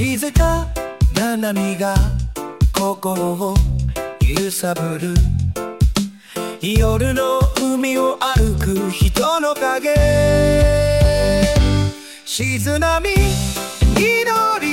静かな波が心を揺さぶる。夜の海を歩く人の影。静波、祈り